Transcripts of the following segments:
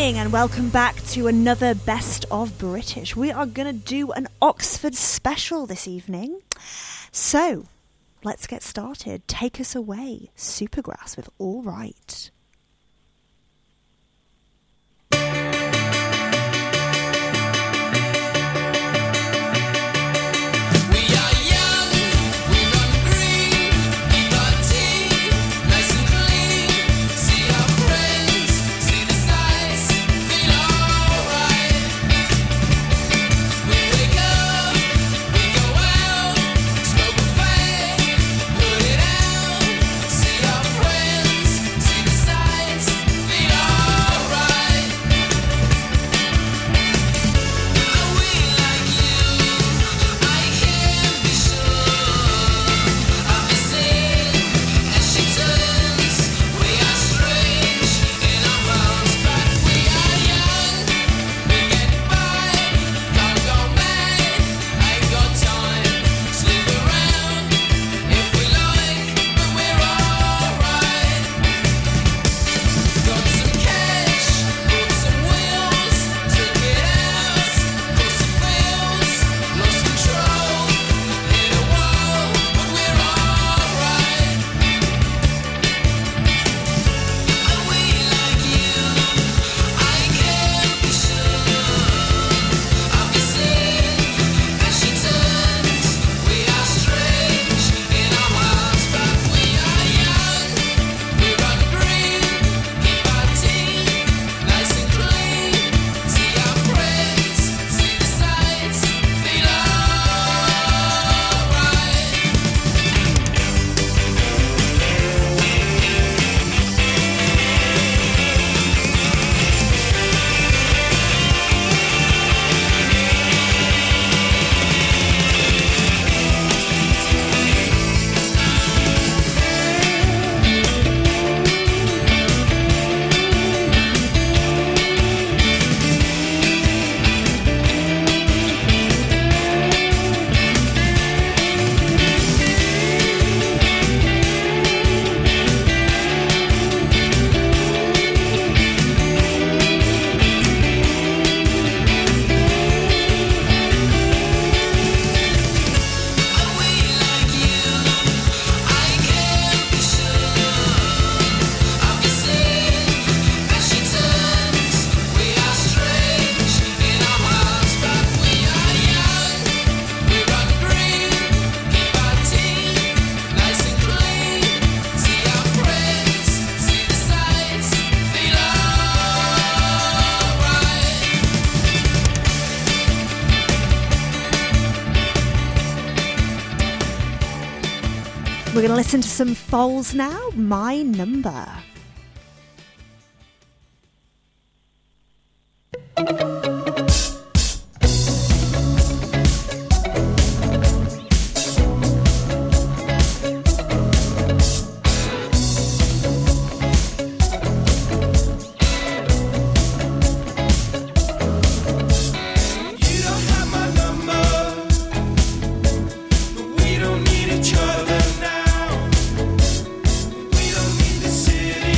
evening and welcome back to another Best of British. We are going to do an Oxford special this evening. So, let's get started. Take us away, Supergrass with All Right. We're going to listen to some Foals now. My Number. City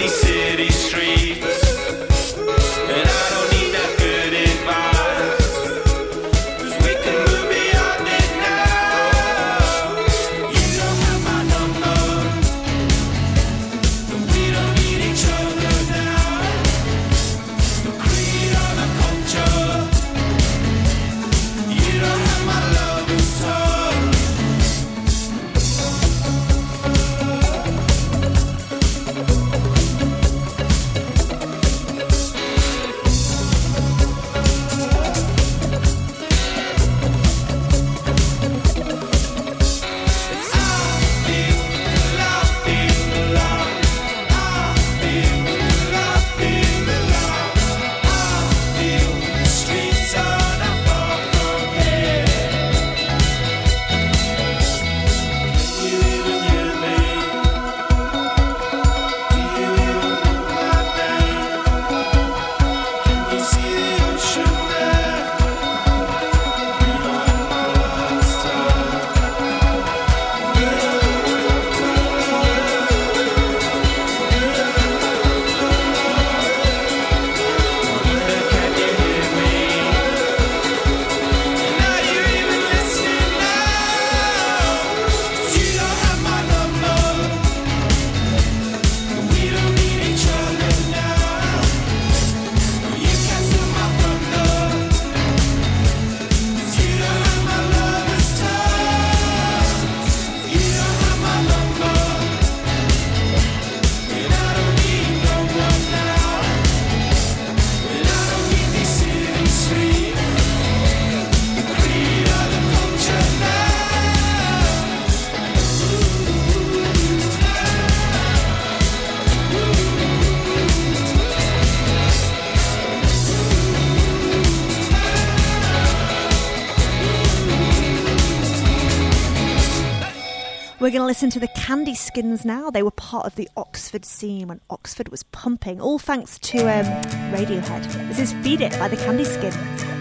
We're going to listen to the Candy Skins now. They were part of the Oxford scene when Oxford was pumping, all thanks to Radiohead. This is Feed It by the Candy Skins.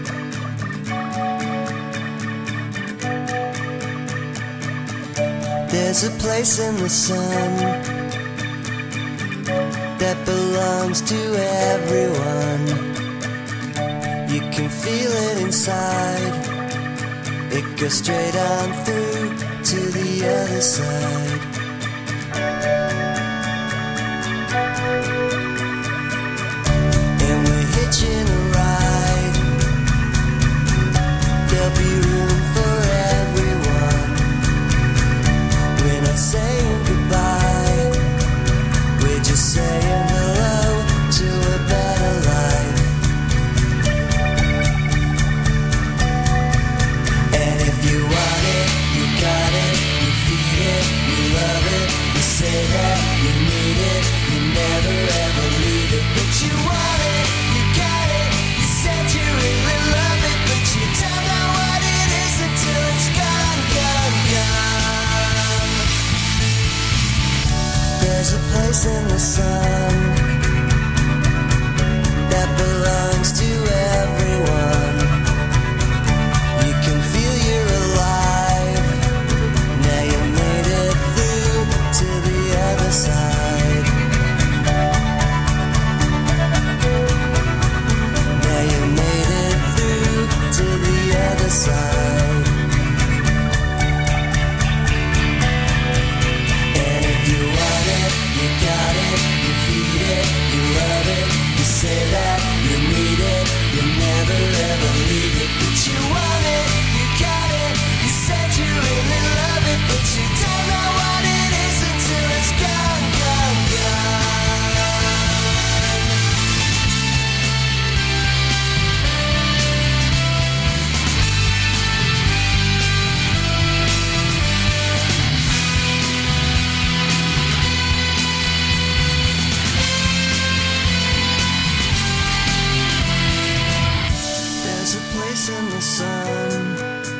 There's a place in the sun that belongs to everyone. You can feel it inside. It goes straight on through to the other side. And we're hitching a ride. There'll be room for everyone. We're not saying goodbye. We're just saying hello to a better life. And if you want it, you got it, you feed it, you love it, you say that you need it, you never ever leave it. But you want it, you got it, you said you really love it, but you don't know what it is until it's gone, gone, gone. There's a place in the sun that belongs to everyone. You can feel you're alive. Now you made it through to the other side. Now you made it through to the other side. And if you want it, you got it, you feed it, you love it, you say that you need it, you never ever leave it. But you want it, you got it, you said you really love it, but you don't know what it is until it's gone, gone, gone. There's a place in the sun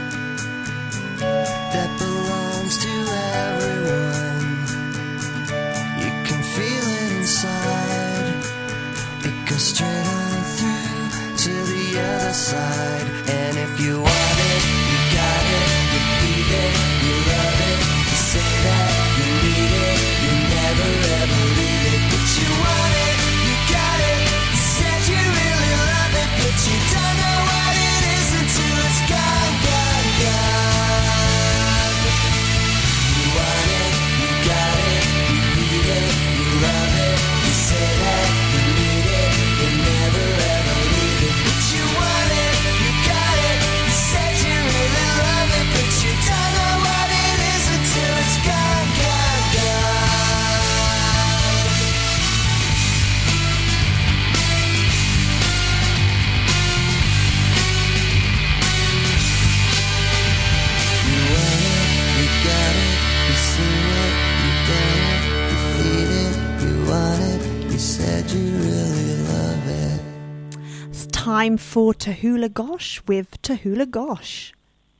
that belongs to everyone. You can feel it inside. It goes straight on through to the other side. And if you want it, you got it, you feed it, you love it, you say that you need it, you never ever leave it. But you want said you really love it. It's time for Tahula Gosh with Tahula Gosh.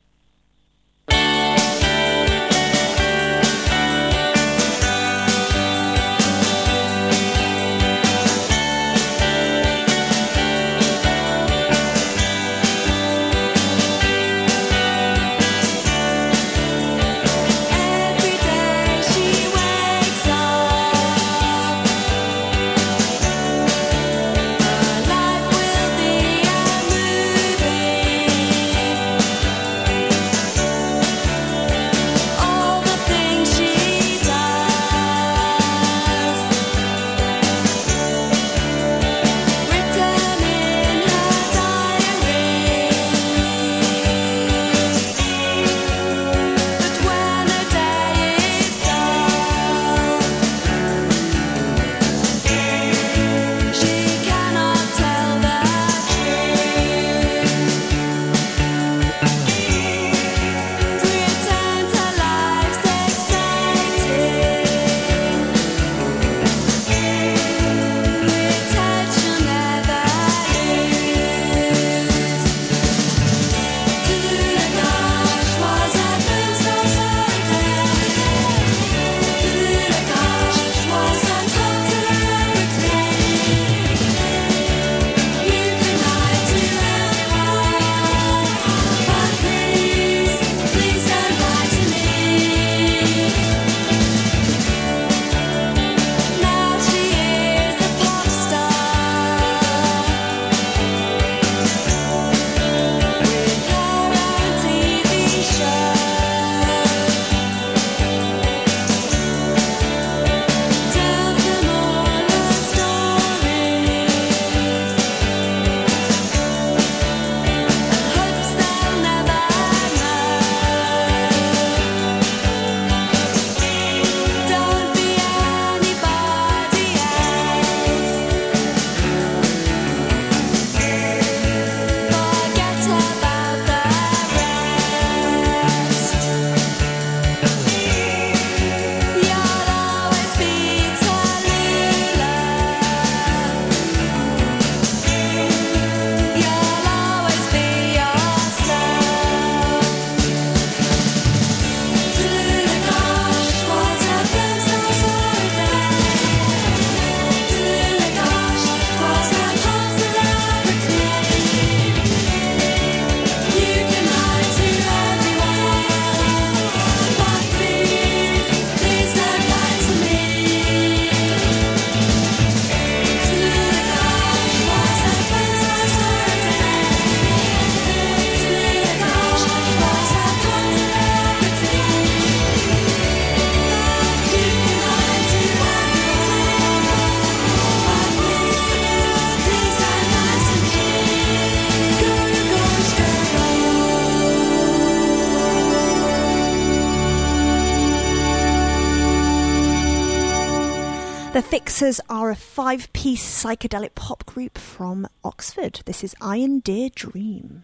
The Fixers are a 5-piece psychedelic pop group from Oxford. This is Iron Deer Dream.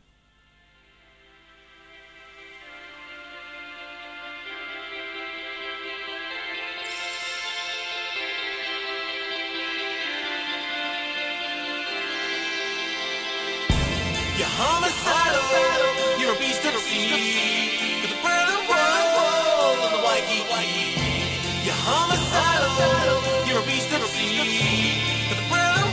You're homicidal, you're a beast of the sea. For the burning world and the Waikiki. You're homicidal, you're a beast of the sea. For the burning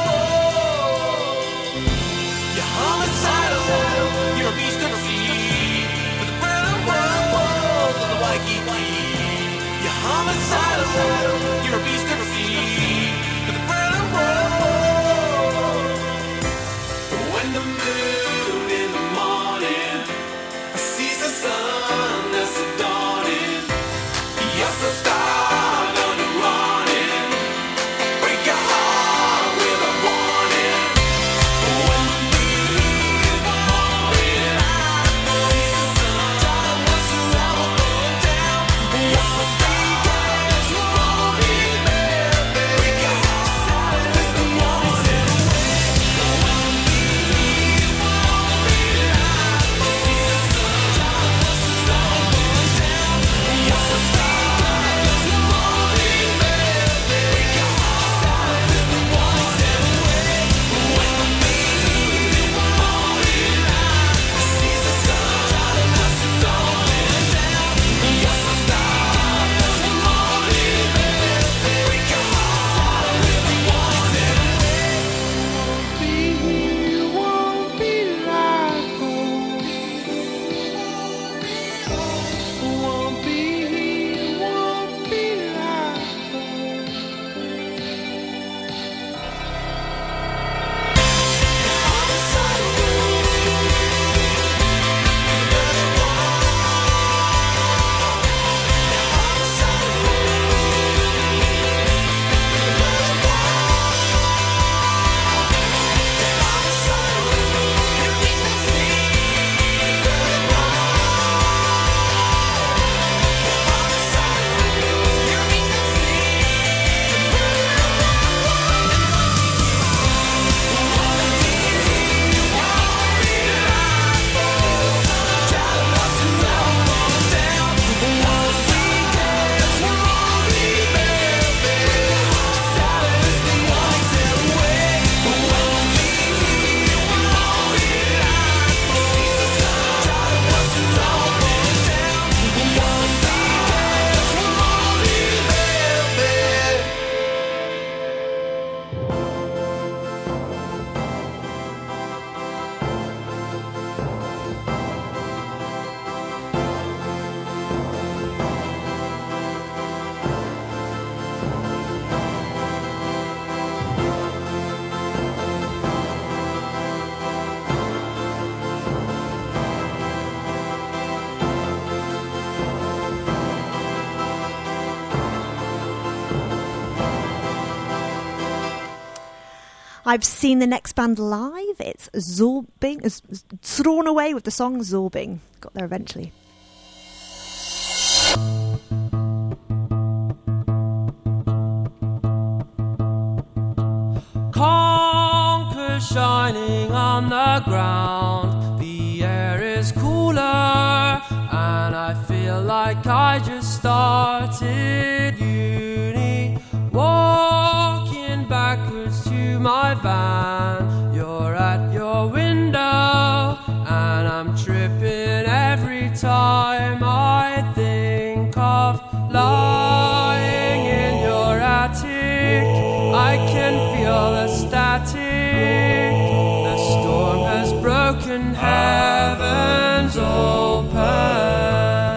world. You're homicidal, you're a beast of the sea. For the burning world and the Waikiki. You're homicidal, you're a beast of the sea. For the burning world. When the moon in the morning sees the sun that's dawning, you're so start on the running, break your heart with a warning. When the moon in the morning sees the sun, what's the level going down? You're so start on the running. I've seen the next band live. It's Zorbing, Thrown Away with the song Zorbing. Got there eventually. Conker shining on the ground. The air is cooler, and I feel like I just started uni. Walking backwards to my van. You're at your window, and I'm tripping every time I think of lying in your attic. I can feel the static. The storm has broken, heavens open.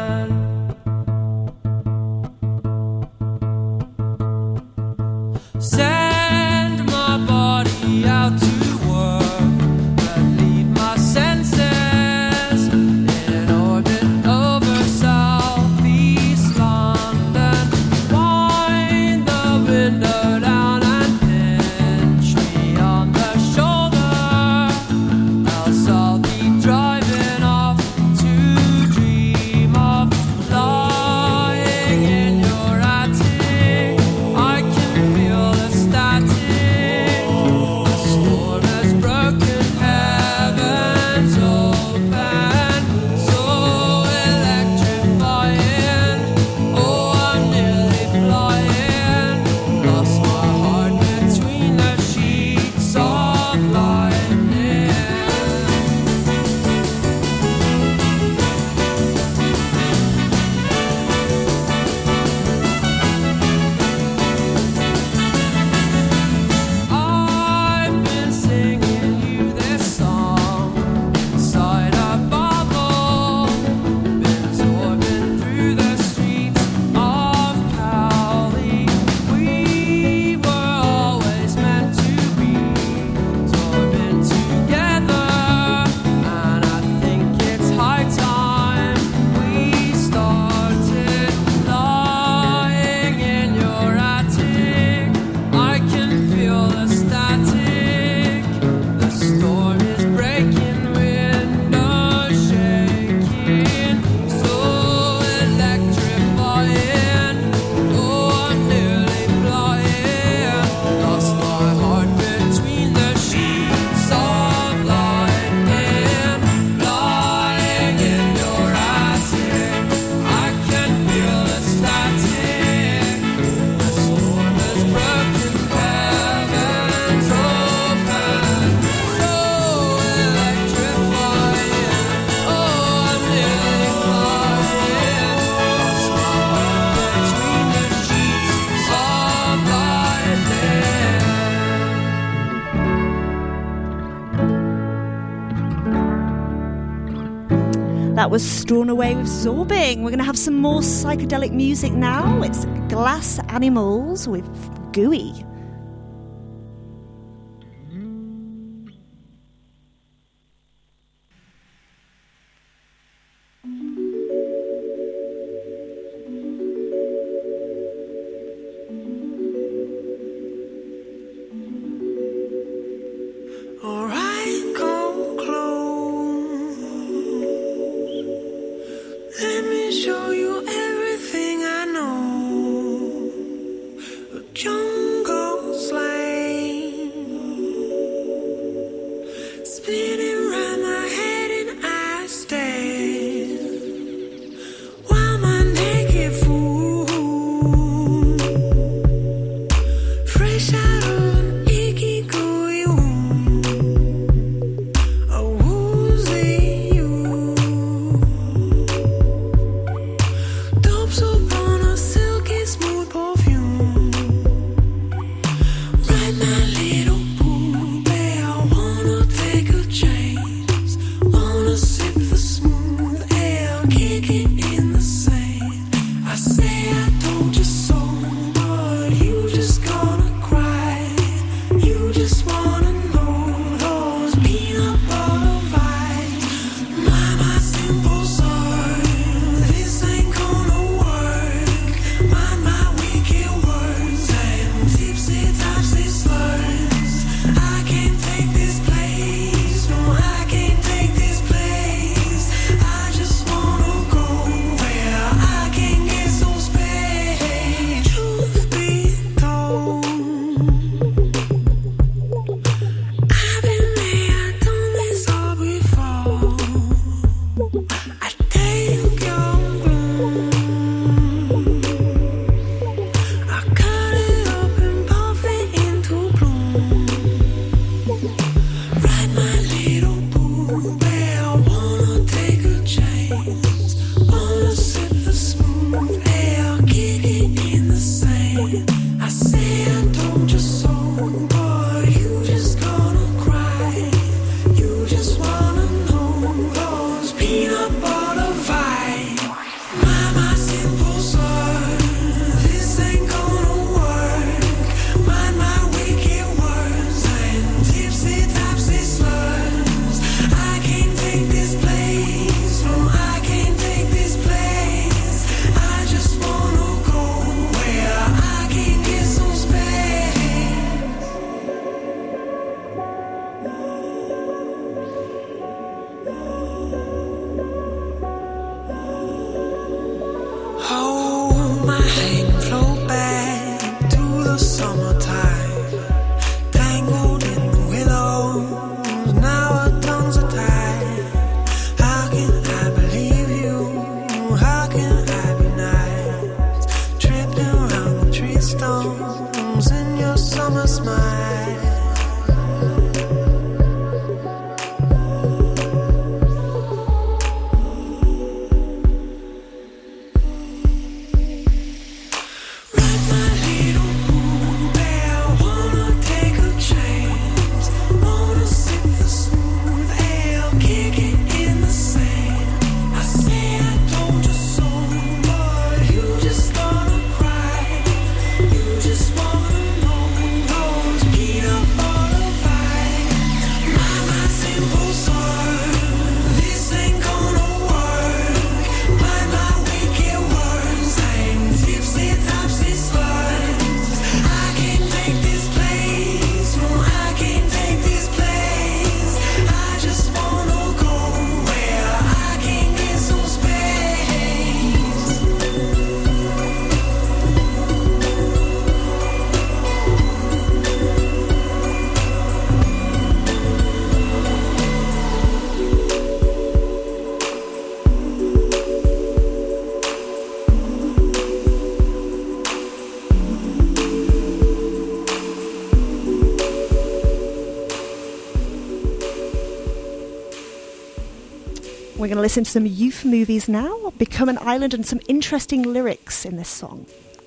Send my body out to work, but leave my senses in orbit over southeast London. Wind the window down and pinch me on the shoulder, else I'll be driving off to dream of lying in your attic. I can feel the static. The storm has broken, heavens open, so electrifying. Oh, I'm nearly flying. Lost my heart between the sheets of lightning. I've been singing you this song inside a bubble, been sorbing through the streets of Cali. We were always meant to be sorbing together, and I think it's high time we started lying in your attic. I can feel the static. The storm is breaking, windows shaking, so electrifying. Oh, I'm nearly flying. Lost my heart between the sheets of lightning. Lying in your attic, I can feel the static. The storm has broken, heavens open, so electrifying. Oh, I'm nearly flying. Lost my heart between the sheets of lightning. That was Strawn Away with Zorbing. We're going to have some more psychedelic music now. It's Glass Animals with Gooey. Alright, come close. Let me show you everything I know. A jungle We're going to listen to some youth movies now, Become an Island, and some interesting lyrics in this song.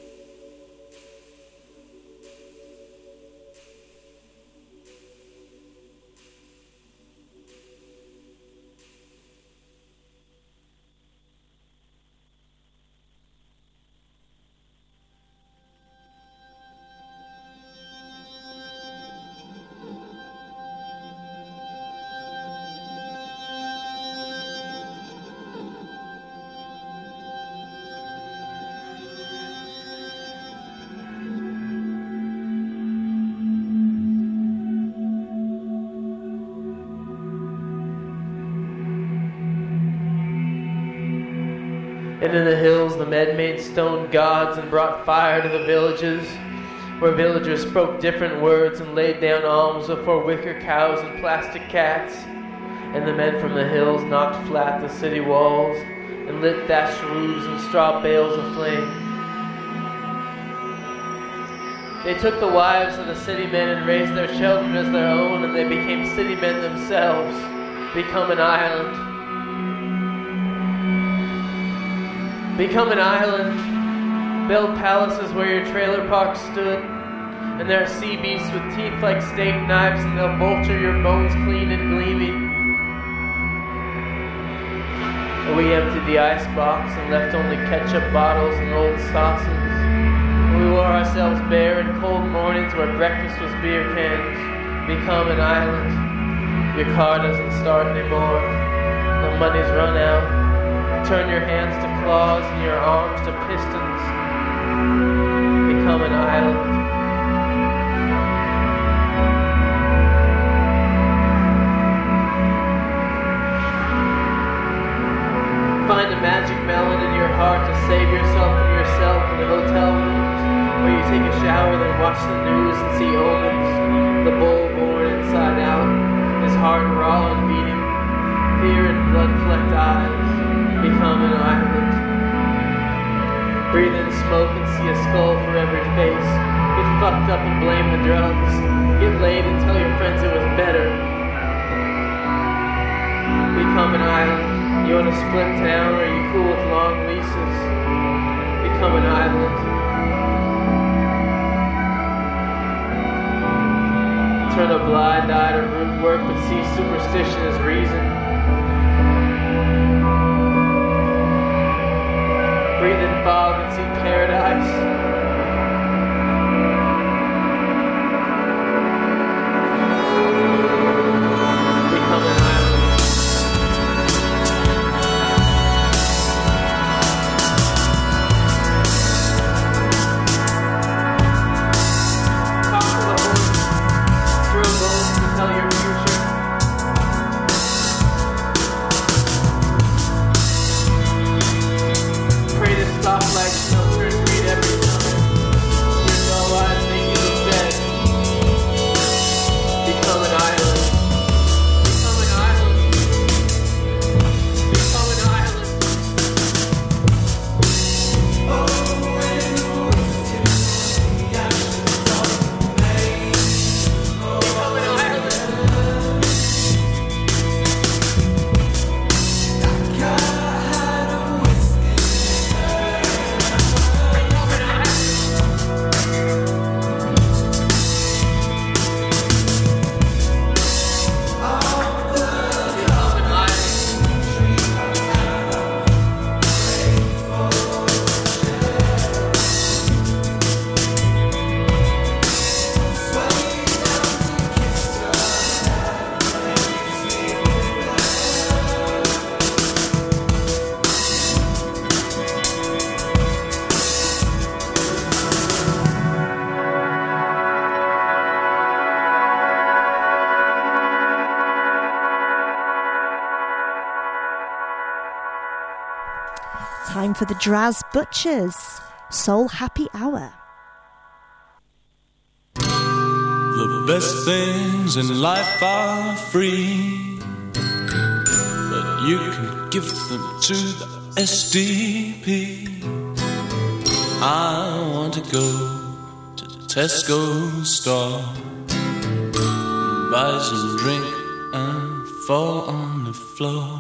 And in the hills the men made stone gods and brought fire to the villages, where villagers spoke different words and laid down alms before wicker cows and plastic cats. And the men from the hills knocked flat the city walls and lit thatched roofs and straw bales aflame. They took the wives of the city men and raised their children as their own, and they became city men themselves, become an island. Become an island, build palaces where your trailer park stood, and there are sea beasts with teeth like steak knives, and they'll vulture your bones clean and gleaming. We emptied the icebox and left only ketchup bottles and old sauces. We wore ourselves bare in cold mornings where breakfast was beer cans. Become an island. Your car doesn't start anymore. The money's run out. Turn your hands to claws and your arms to pistons. Become an island. Find a magic melon in your heart to save yourself from yourself in the hotel rooms, where you take a shower, then watch the news and see omens. The bull born inside out, his heart raw and beating, fear in blood-flecked eyes. Become an island. Breathe in smoke and see a skull for every face. Get fucked up and blame the drugs. Get laid and tell your friends it was better. Become an island. You want to split town, or are you cool with long leases? Become an island. Turn a blind eye to root work, but see superstition as reason. Breathe in fog and see paradise. Become an island. Talk to the horse. Drill bones to tell your future. Pray to stoplights don't turn green every time. time for the Draz Butchers Soul Happy Hour. The best things in life are free, but you can give them to the SDP. I want to go to the Tesco store, buy some drink and fall on the floor.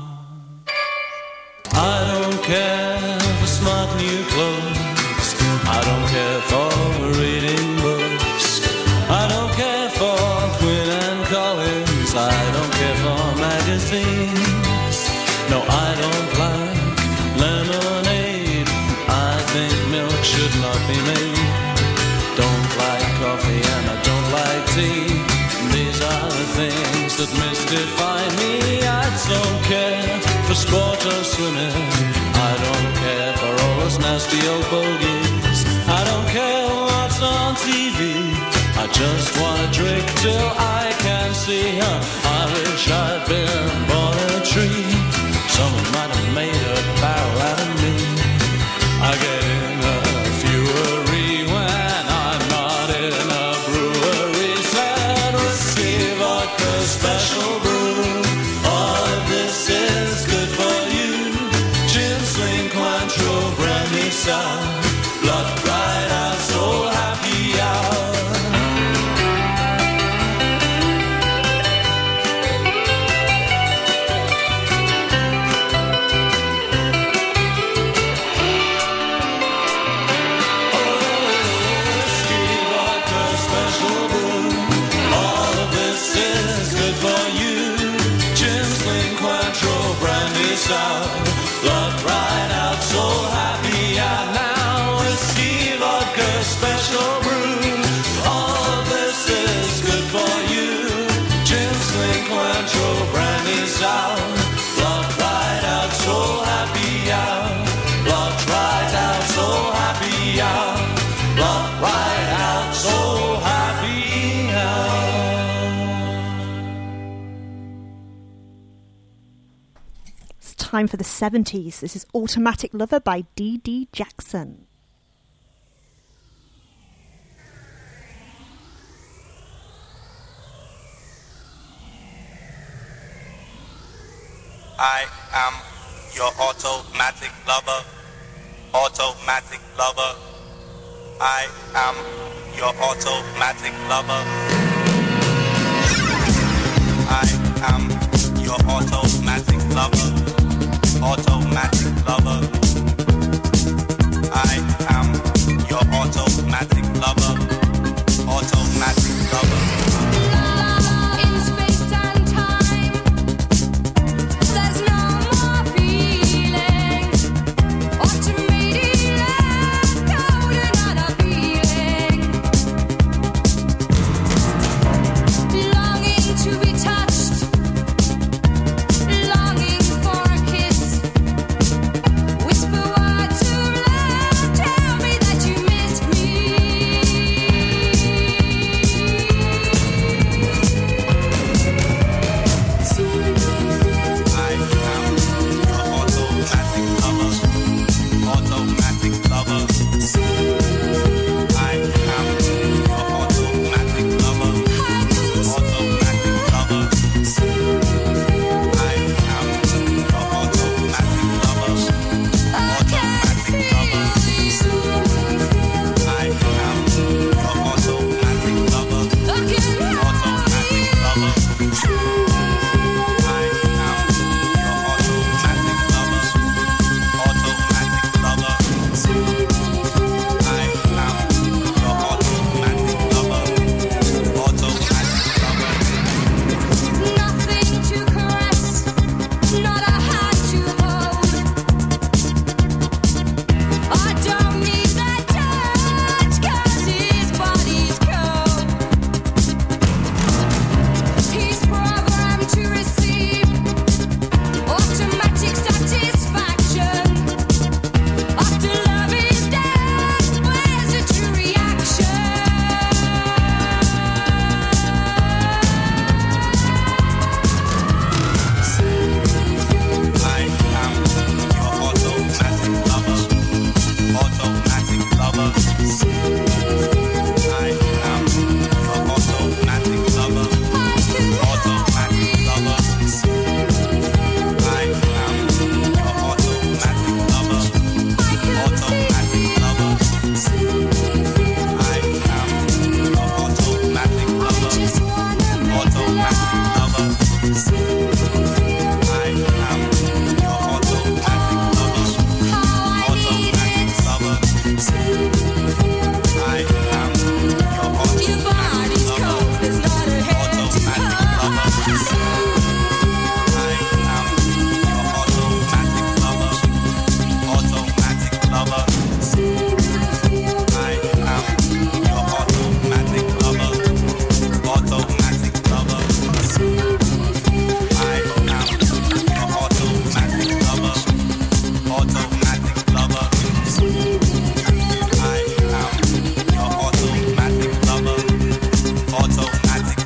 I don't care for smart new clothes, I don't care for reading books, I don't care for Quinn and Collins, I don't care for magazines. No, I don't like lemonade, I think milk should not be made. Don't like coffee and I don't like tea, these are the things that mystify me. I don't care for sport or swimming, I don't care for all those nasty old bogies, I don't care what's on TV, I just wanna drink till I can see. I wish I'd been born a tree, someone might have made a barrel out of me. I get in a fury when I'm not in a brewery. Said whiskey, vodka, special brew, all of this is good for you. Gin, sling, Cointreau, brandy, sour, blood right out, soul happy hour. Blood right out, so happy I now. Whiskey, vodka, special brew, all of this is good for you. Gin, sling, Cointreau, brandy, sour, blood right out, so happy hour. Blood right out, so happy hour. Blood right out, so happy hour. Time for the 70s. This is Automatic Lover by Dee Dee Jackson. I am your automatic lover, automatic lover. I am your automatic lover. I am your automatic lover. Automatic lover. I am your automatic lover. Automatic lover. In space and time, there's no more feeling. Automated code, another feeling. Longing to be touched, longing for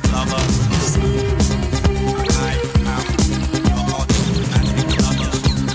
lover. I am your automatic lover.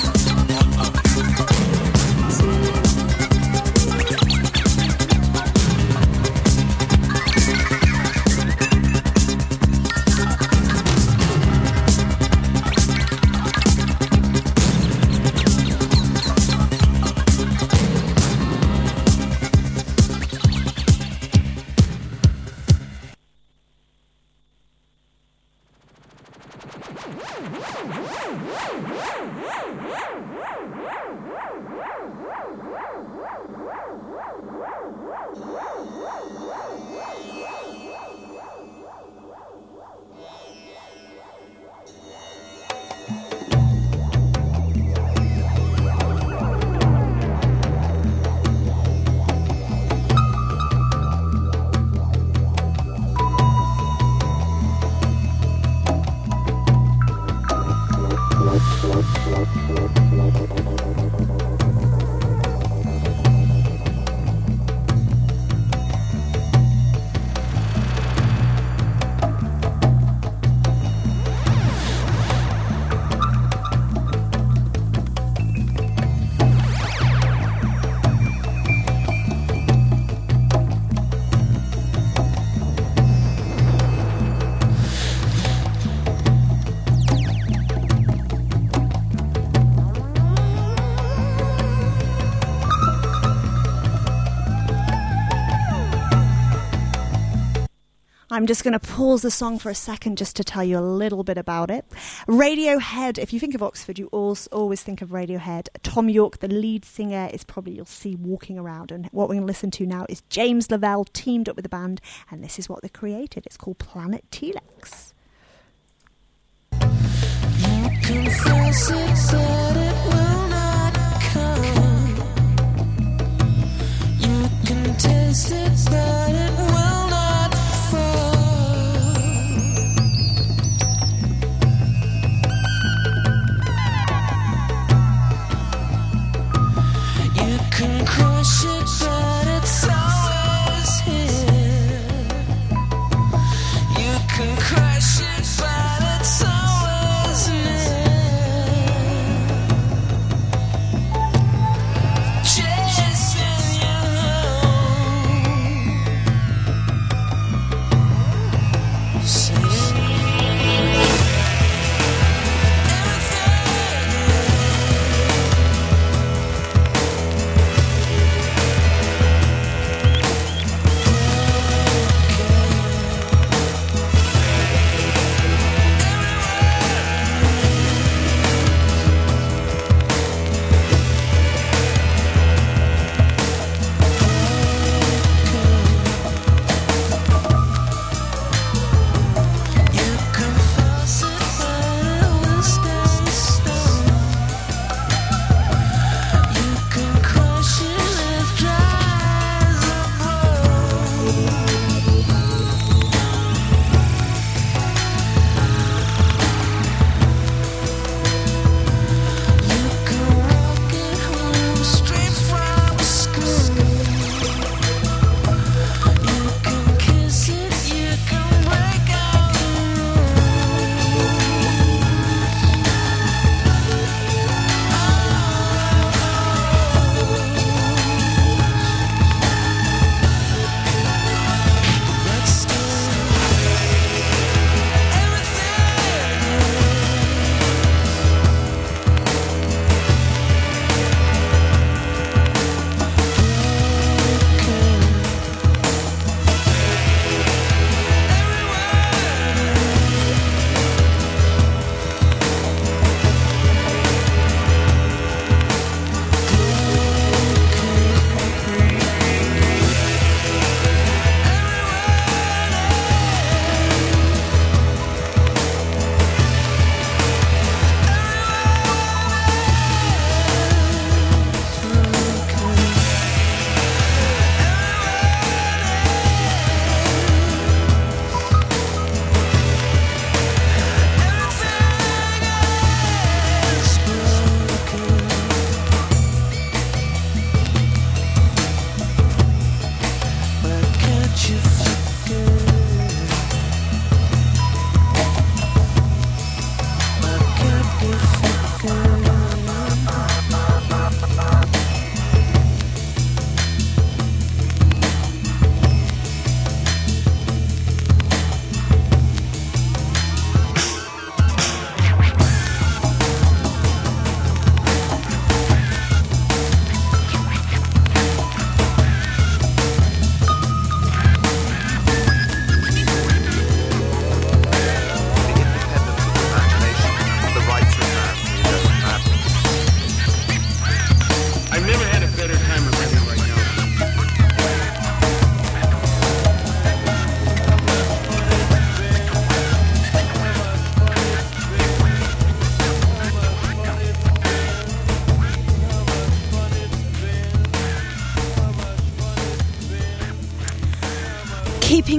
I'm just going to pause the song for a second just to tell you a little bit about it. Radiohead, if you think of Oxford, you always think of Radiohead. Tom York, the lead singer, is probably you'll see walking around. And what we're going to listen to now is James Lavelle teamed up with the band, and this is what they created. It's called Planet Telex. Confess it, but it will not come. You can taste it, but it will not fall. You can crush it, but it's always here. You can crush it, but it's always near.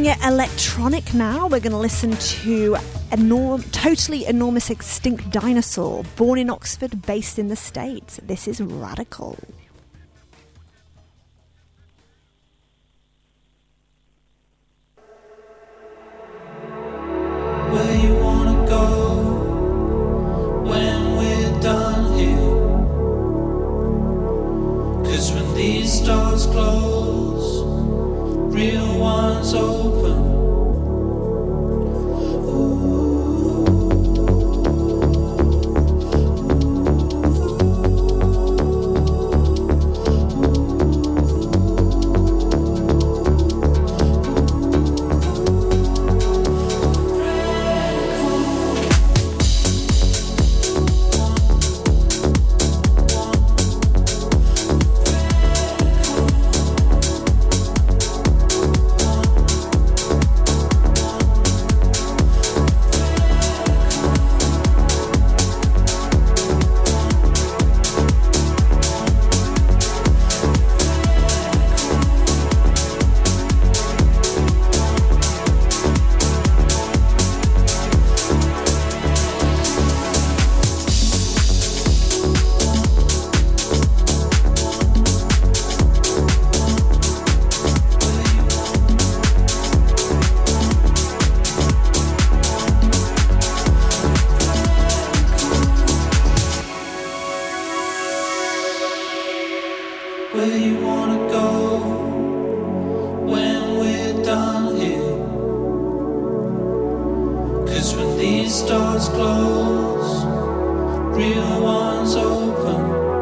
Keeping it electronic now, we're going to listen to Totally Enormous Extinct Dinosaur, born in Oxford, based in the States. This is Radical. Where you wanna go when we're done here? 'Cause when these doors close, real ones open. Where you wanna go when we're done here? 'Cause when these doors close, real ones open.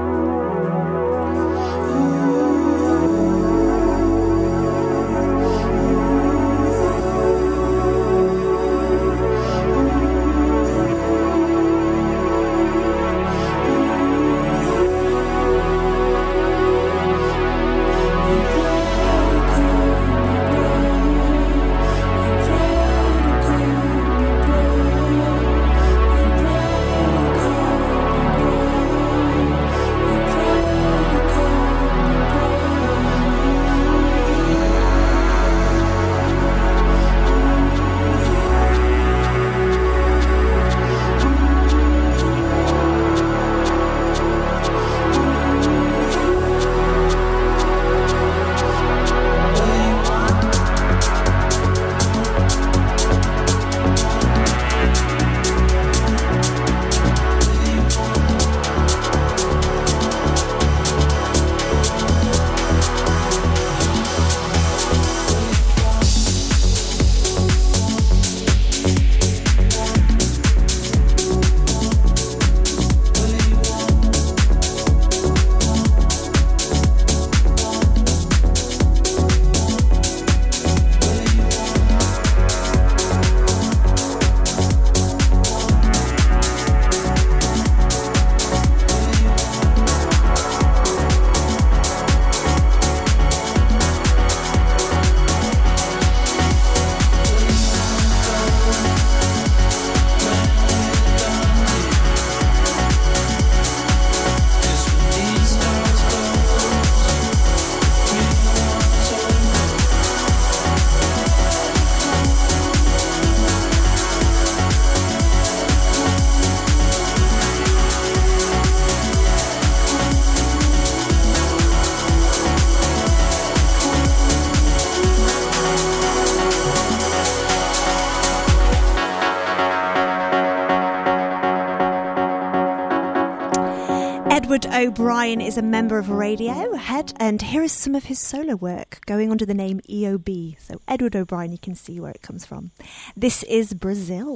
Edward O'Brien is a member of Radiohead, and here is some of his solo work going under the name EOB. So Edward O'Brien, you can see where it comes from. This is Brazil.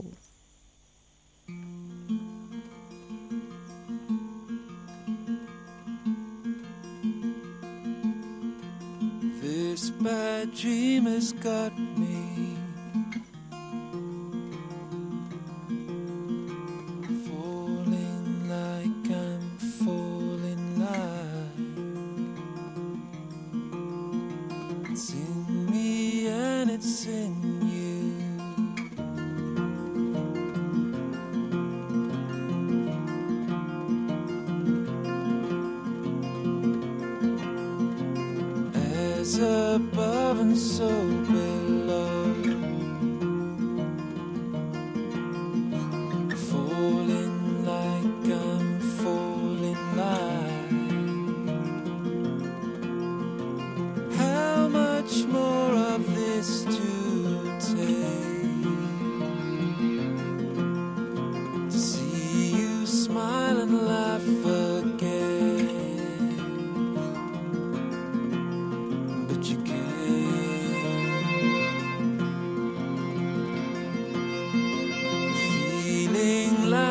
This bad dream has got me falling like I'm falling like it's in me and it's in you. As above and so below.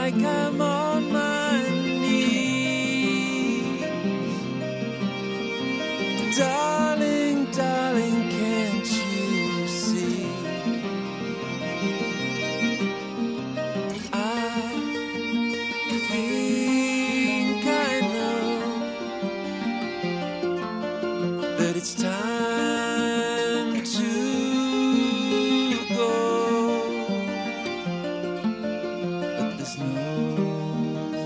like I'm on my knees. Darling, darling, can't you see? I think I know that it's time to go, but there's no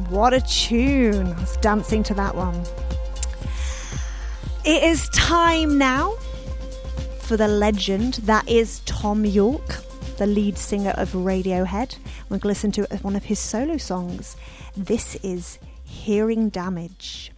What a tune. I was dancing to that one. It is time now for the legend that is Thom Yorke, the lead singer of Radiohead. We're going to listen to one of his solo songs. This is Hearing Damage.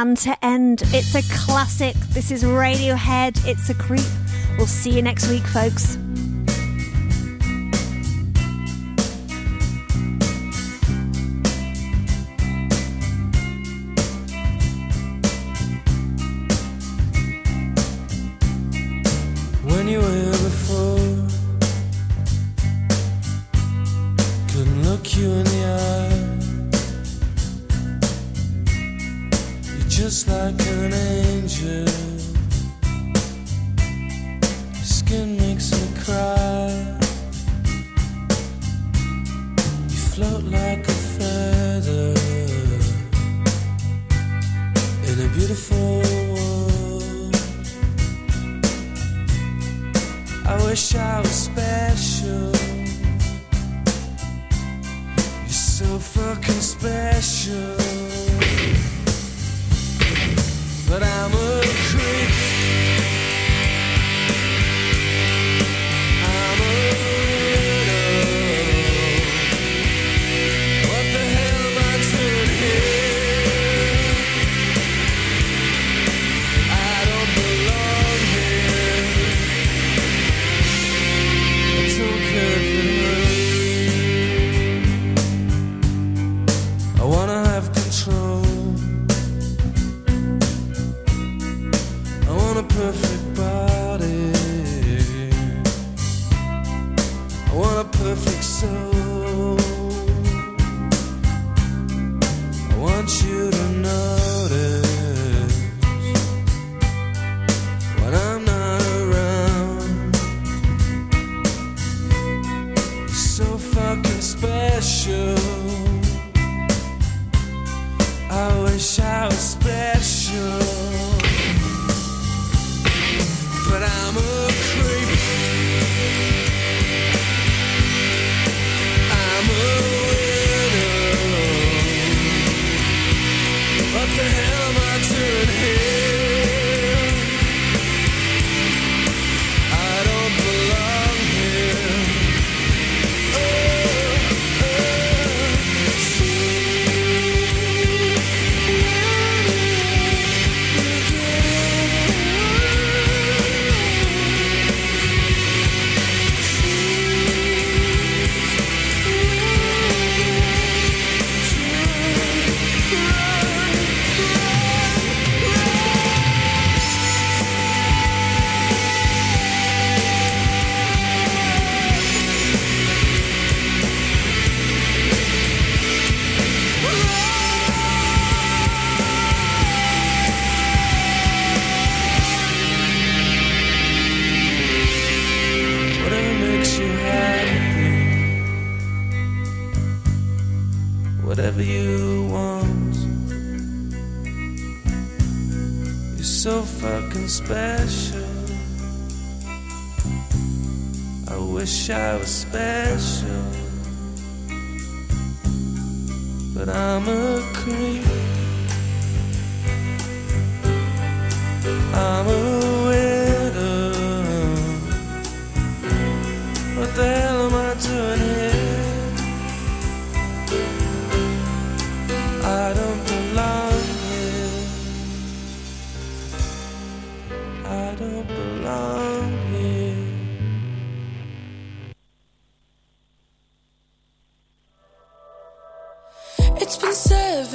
one to end. It's a classic. This is Radiohead. It's a creep. We'll see you next week, folks. When you were here before, couldn't look you in the eye. You're just like an angel. Your skin makes me cry. You float like a feather in a beautiful world. I wish I was special. You're so fucking special. But I'm a creep. I'm a widow. What the hell am I doing here? I don't belong here. I don't care if it hurts. I wanna have control. I want a perfect body. I want a perfect soul. I want you to notice when I'm not around. You're so fucking special. I wish I was special. But I'm a creep. I'm a widow. What the hell am I doing here? I don't belong here. Whatever makes you happy, whatever you want. You're so fucking special. I wish I was special. But I'm a creep. I'm a widow. What the hell am I doing here? I don't belong here. I don't belong here. It's been 7